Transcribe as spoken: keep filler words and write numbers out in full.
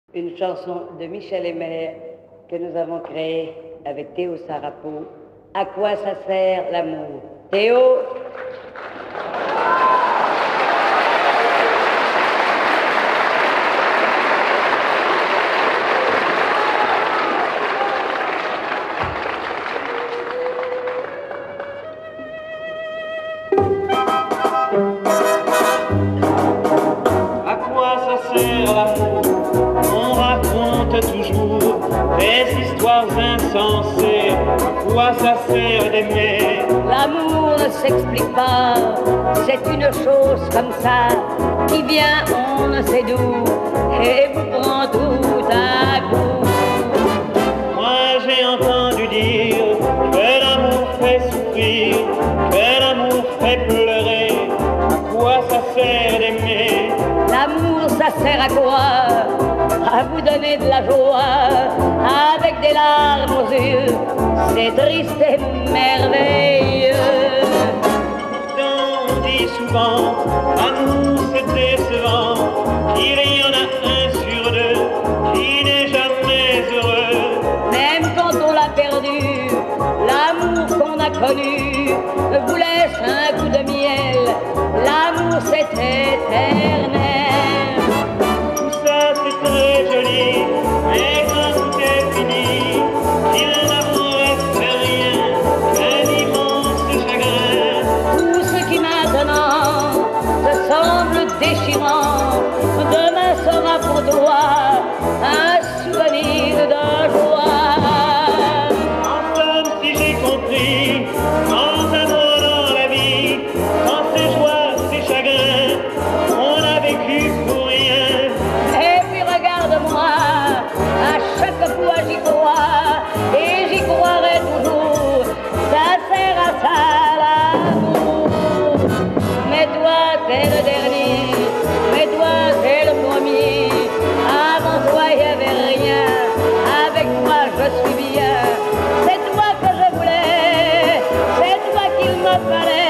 Une chanson de Michel Eymer que nous avons créée avec Théo Sarapo. À quoi ça sert l'amour? Théo? À quoi ça sert l'amour? On raconte toujours des histoires insensées. À quoi ça sert d'aimer? L'amour ne s'explique pas, c'est une chose comme ça qui vient on ne sait d'où et vous prend tout à coup. Moi j'ai entendu dire que l'amour fait souffrir, que l'amour fait pleurer. À quoi ça sert d'aimer? L'amour ça sert à quoi? À vous donner de la joie avec des larmes aux yeux, c'est triste et merveilleux. Pourtant on dit souvent, l'amour c'est décevant, qu'il y en a un sur deux qui n'est jamais heureux. Même quand on l'a perdu, l'amour qu'on a connu vous laisse un coup de miel. L'amour c'est éternel. Tout ça c'est très joli, mais quand tout est fini, il n'en reste rien qu'un immense chagrin. Tout ce qui maintenant te semble déchirant, demain sera pour toi un souvenir de joie. En somme, si j'ai compris, sans amour dans la vie, sans ses joies, ses chagrins, on a vécu pour rien. Et puis regarde-moi, à chaque fois j'y crois, et j'y croirai toujours, ça sert à ça l'amour. Mais toi t'es le dernier, mais toi t'es le premier, avant toi il n'y avait rien, avec toi je suis bien, c'est toi que je voulais, c'est toi qu'il me fallait.